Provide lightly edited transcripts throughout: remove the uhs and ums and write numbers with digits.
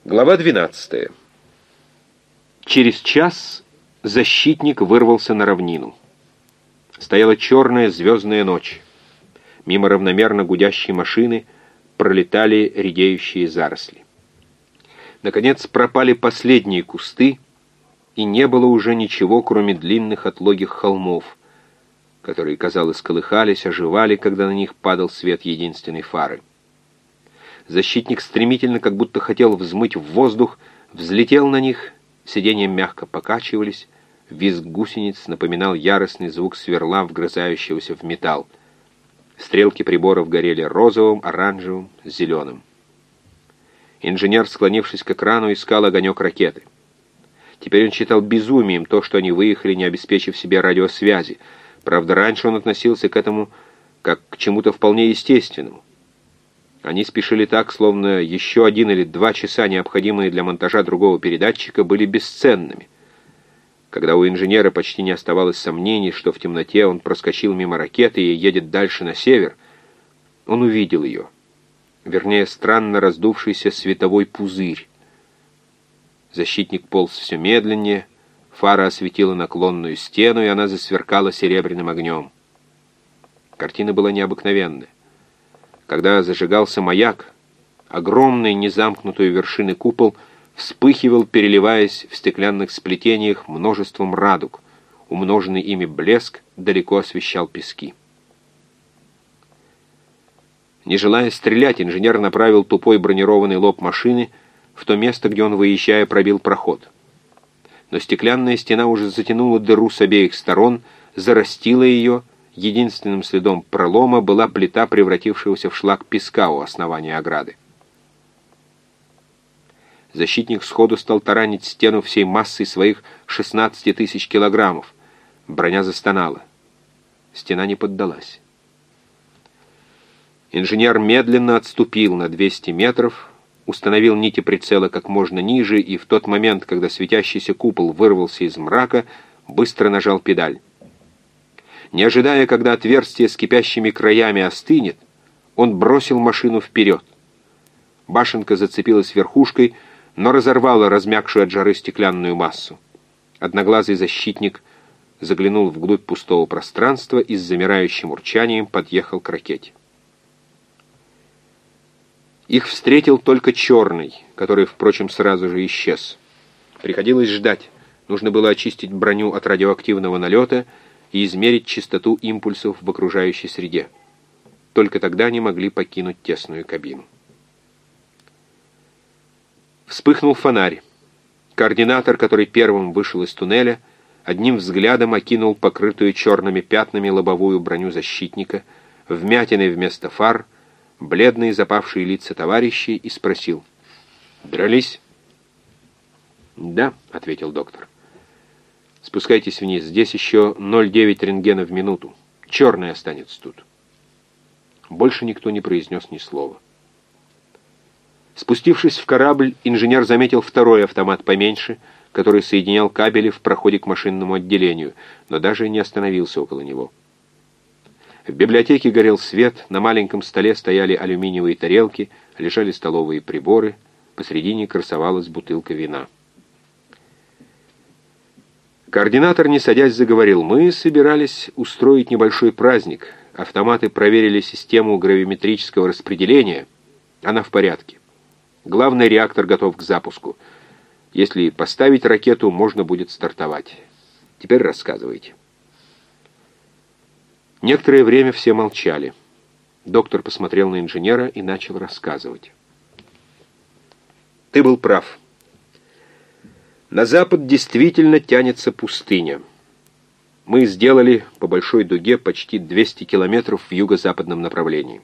Глава 12. Через час защитник вырвался на равнину. Стояла черная звездная ночь. Мимо равномерно гудящей машины пролетали редеющие заросли. Наконец пропали последние кусты, и не было уже ничего, кроме длинных отлогих холмов, которые, казалось, колыхались, оживали, когда на них падал свет единственной фары. Защитник стремительно, как будто хотел взмыть в воздух, взлетел на них, сиденья мягко покачивались, визг гусениц напоминал яростный звук сверла, вгрызающегося в металл. Стрелки приборов горели розовым, оранжевым, зеленым. Инженер, склонившись к экрану, искал огонек ракеты. Теперь он считал безумием то, что они выехали, не обеспечив себе радиосвязи. Правда, раньше он относился к этому как к чему-то вполне естественному. Они спешили так, словно еще 1 или 2 часа, необходимые для монтажа другого передатчика, были бесценными. Когда у инженера почти не оставалось сомнений, что в темноте он проскочил мимо ракеты и едет дальше на север, он увидел ее. Вернее, странно раздувшийся световой пузырь. Защитник полз все медленнее, фара осветила наклонную стену, и она засверкала серебряным огнем. Картина была необыкновенная. Когда зажигался маяк, огромный незамкнутую вершины купол вспыхивал, переливаясь в стеклянных сплетениях множеством радуг. Умноженный ими блеск далеко освещал пески. Не желая стрелять, инженер направил тупой бронированный лоб машины в то место, где он, выезжая, пробил проход. Но стеклянная стена уже затянула дыру с обеих сторон, зарастила ее. Единственным следом пролома была плита, превратившегося в шлак песка у основания ограды. Защитник сходу стал таранить стену всей массой своих 16 тысяч килограммов. Броня застонала. Стена не поддалась. Инженер медленно отступил на 200 метров, установил нити прицела как можно ниже, и в тот момент, когда светящийся купол вырвался из мрака, быстро нажал педаль. Не ожидая, когда отверстие с кипящими краями остынет, он бросил машину вперед. Башенка зацепилась верхушкой, но разорвала размякшую от жары стеклянную массу. Одноглазый защитник заглянул вглубь пустого пространства и с замирающим урчанием подъехал к ракете. Их встретил только черный, который, впрочем, сразу же исчез. Приходилось ждать. Нужно было очистить броню от радиоактивного налета и измерить частоту импульсов в окружающей среде. Только тогда они могли покинуть тесную кабину. Вспыхнул фонарь. Координатор, который первым вышел из туннеля, одним взглядом окинул покрытую черными пятнами лобовую броню защитника, вмятины вместо фар, бледные запавшие лица товарищей, и спросил: «Дрались?» «Да», — ответил доктор. «Спускайтесь вниз. Здесь еще 0,9 рентгена в минуту. Черный останется тут». Больше никто не произнес ни слова. Спустившись в корабль, инженер заметил второй автомат поменьше, который соединял кабели в проходе к машинному отделению, но даже не остановился около него. В библиотеке горел свет, на маленьком столе стояли алюминиевые тарелки, лежали столовые приборы, посредине красовалась бутылка вина. Координатор, не садясь, заговорил: «Мы собирались устроить небольшой праздник. Автоматы проверили систему гравиметрического распределения. Она в порядке. Главный реактор готов к запуску. Если поставить ракету, можно будет стартовать. Теперь рассказывайте». Некоторое время все молчали. Доктор посмотрел на инженера и начал рассказывать. «Ты был прав. На запад действительно тянется пустыня. Мы сделали по большой дуге почти 200 километров в юго-западном направлении».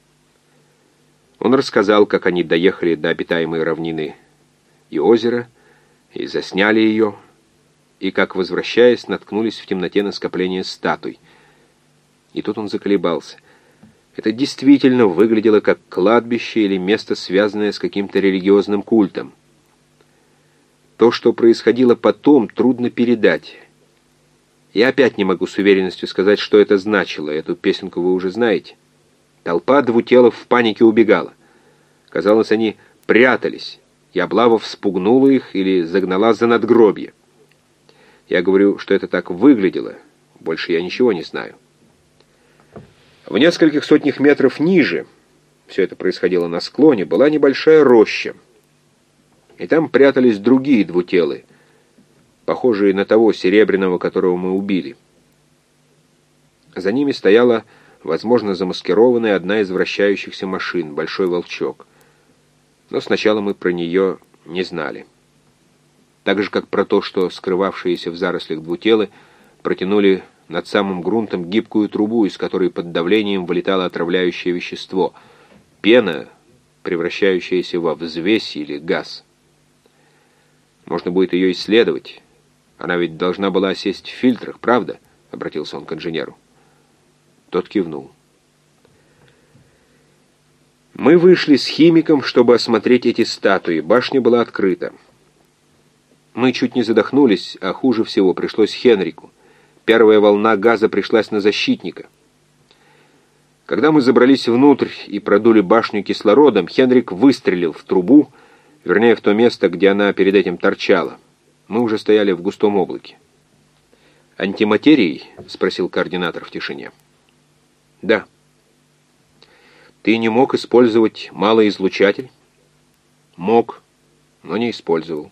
Он рассказал, как они доехали до обитаемой равнины и озера, и засняли ее, и как, возвращаясь, наткнулись в темноте на скопление статуй. И тут он заколебался. Это действительно выглядело как кладбище или место, связанное с каким-то религиозным культом. То, что происходило потом, трудно передать. Я опять не могу с уверенностью сказать, что это значило. Эту песенку вы уже знаете. Толпа двутелов в панике убегала. Казалось, они прятались. и облава вспугнула их или загнала за надгробье. Я говорю, что это так выглядело. Больше я ничего не знаю. В нескольких сотнях метров ниже, все это происходило на склоне, была небольшая роща. И там прятались другие двутелы, похожие на того серебряного, которого мы убили. За ними стояла, возможно, замаскированная одна из вращающихся машин, большой волчок. Но сначала мы про нее не знали. Так же, как про то, что скрывавшиеся в зарослях двутелы протянули над самым грунтом гибкую трубу, из которой под давлением вылетало отравляющее вещество — пена, превращающаяся во взвесь или газ. Можно будет ее исследовать. Она ведь должна была осесть в фильтрах, правда? — обратился он к инженеру. Тот кивнул. Мы вышли с химиком, чтобы осмотреть эти статуи. Башня была открыта. Мы чуть не задохнулись, а хуже всего пришлось Хенрику. Первая волна газа пришлась на защитника. Когда мы забрались внутрь и продули башню кислородом, Хенрик выстрелил в трубу, вернее, в то место, где она перед этим торчала. Мы уже стояли в густом облаке. «Антиматерией?» — спросил координатор в тишине. «Да». «Ты не мог использовать малоизлучатель?» «Мог, но не использовал».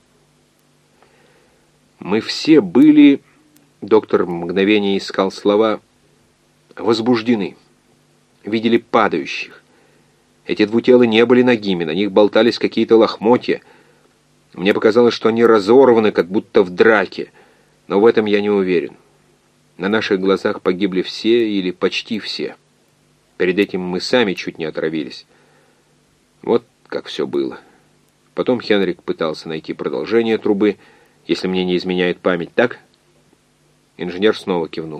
«Мы все были...» — доктор мгновение искал слова. «Возбуждены. Видели падающих. Эти двутелы не были нагими, на них болтались какие-то лохмотья. Мне показалось, что они разорваны, как будто в драке, но в этом я не уверен. На наших глазах погибли все или почти все. Перед этим мы сами чуть не отравились. Вот как все было». Потом Хенрик пытался найти продолжение трубы, если мне не изменяет память, так? Инженер снова кивнул.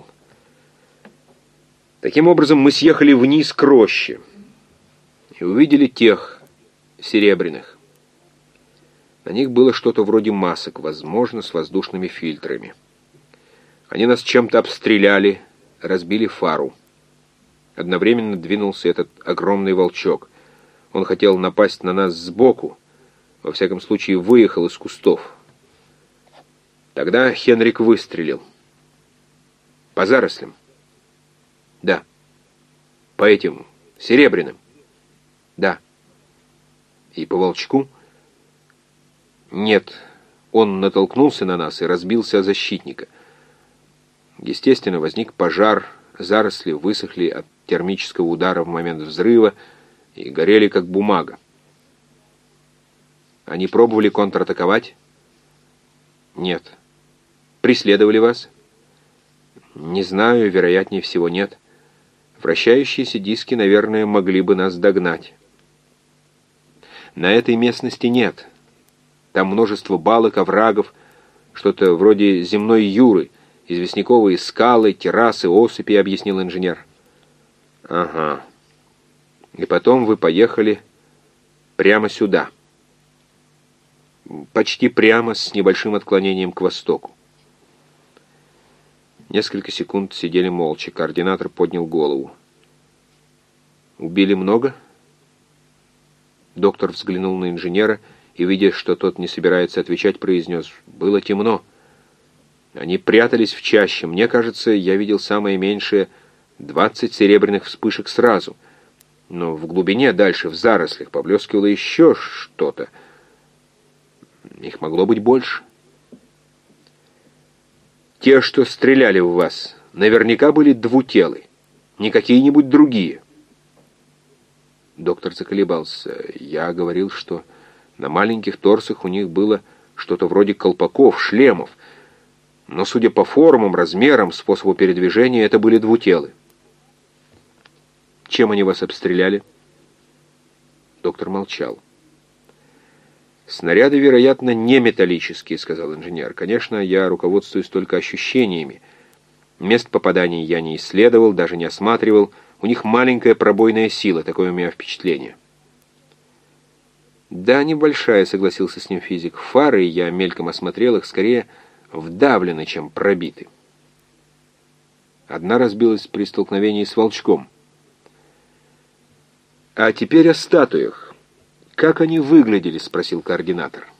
Таким образом, мы съехали вниз к роще и увидели тех серебряных. На них было что-то вроде масок, возможно, с воздушными фильтрами. Они нас чем-то обстреляли, разбили фару. Одновременно двинулся этот огромный волчок. Он хотел напасть на нас сбоку, во всяком случае выехал из кустов. Тогда Хенрик выстрелил. По зарослям? Да. По этим серебряным? Да. И по волчку? Нет. Он натолкнулся на нас и разбился о защитника. Естественно, возник пожар, заросли высохли от термического удара в момент взрыва и горели как бумага. Они пробовали контратаковать? Нет. Преследовали вас? Не знаю, вероятнее всего нет. Вращающиеся диски, наверное, могли бы нас догнать. На этой местности нет. Там множество балок, оврагов, что-то вроде земной Юры, известняковые скалы, террасы, осыпи, объяснил инженер. Ага. И потом вы поехали прямо сюда. Почти прямо, с небольшим отклонением к востоку. Несколько секунд сидели молча. Координатор поднял голову. «Убили много?» Доктор взглянул на инженера и, видя, что тот не собирается отвечать, произнес: «Было темно. Они прятались в чаще. Мне кажется, я видел самое меньшее 20 серебряных вспышек сразу. Но в глубине, дальше, в зарослях, поблескивало еще что-то. Их могло быть больше». «Те, что стреляли в вас, наверняка были двутелы, не какие-нибудь другие». Доктор заколебался. Я говорил, что на маленьких торсах у них было что-то вроде колпаков, шлемов, но, судя по формам, размерам, способу передвижения, это были двутелы. Чем они вас обстреляли? Доктор молчал. «Снаряды, вероятно, не металлические», — сказал инженер. «Конечно, я руководствуюсь только ощущениями. Мест попаданий я не исследовал, даже не осматривал. У них маленькая пробойная сила, такое у меня впечатление». «Да, небольшая», — согласился с ним физик. «Фары, я мельком осмотрел их, скорее вдавлены, чем пробиты». Одна разбилась при столкновении с волчком. «А теперь о статуях. «Как они выглядели?» — спросил координатор.